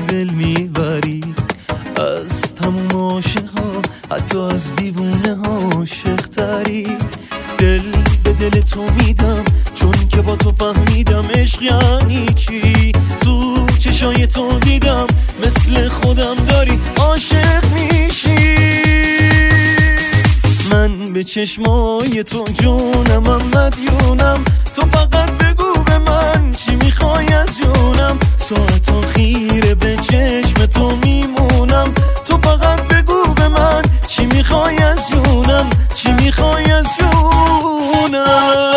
دل میبری، از تموم عاشقا حتی از دیوونه ها عاشق تری. دل به دل تو میدم چون که با تو فهمیدم عشق یعنی چی. تو چشای تو دیدم مثل خودم داری عاشق میشی. من به چشمای تو جونم مدیونم، تو فقط بگو به من چی میخوای از جونم. ساعت خیره به چشم تو میمونم، تو فقط بگو به من چی میخوای از جونم، چی میخوای از جونم.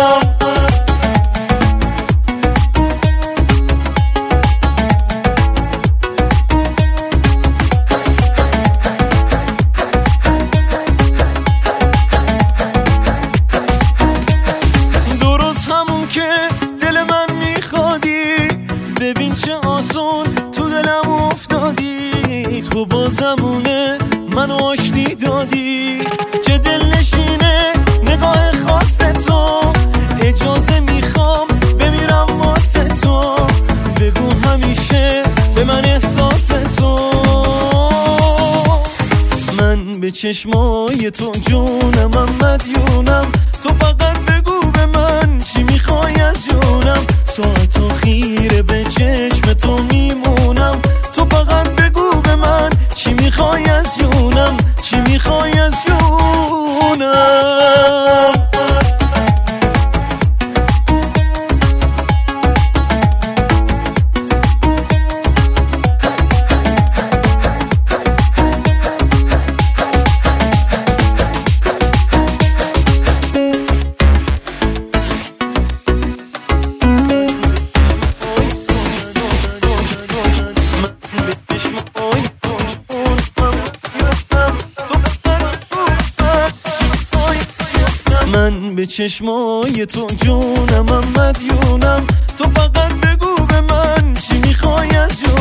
ببین چه آسون تو دلم افتادی، تو با زمونه منو آشتی دادی. چه دل نشینه نگاه خاص تو، اجازه میخوام بمیرم واسه تو. بگو همیشه به من احساس تو. من به چشمای تو جونم مدیونم، تو فقط بگو به من چی میخوای از جونم. ساعت خیره به چشم تو میمونم، تو فقط بگو به من چی میخوای از جونم، چی میخوای از جونم. من به چشمای تو جونم مدیونم، تو فقط بگو به من چی میخوای از جونم.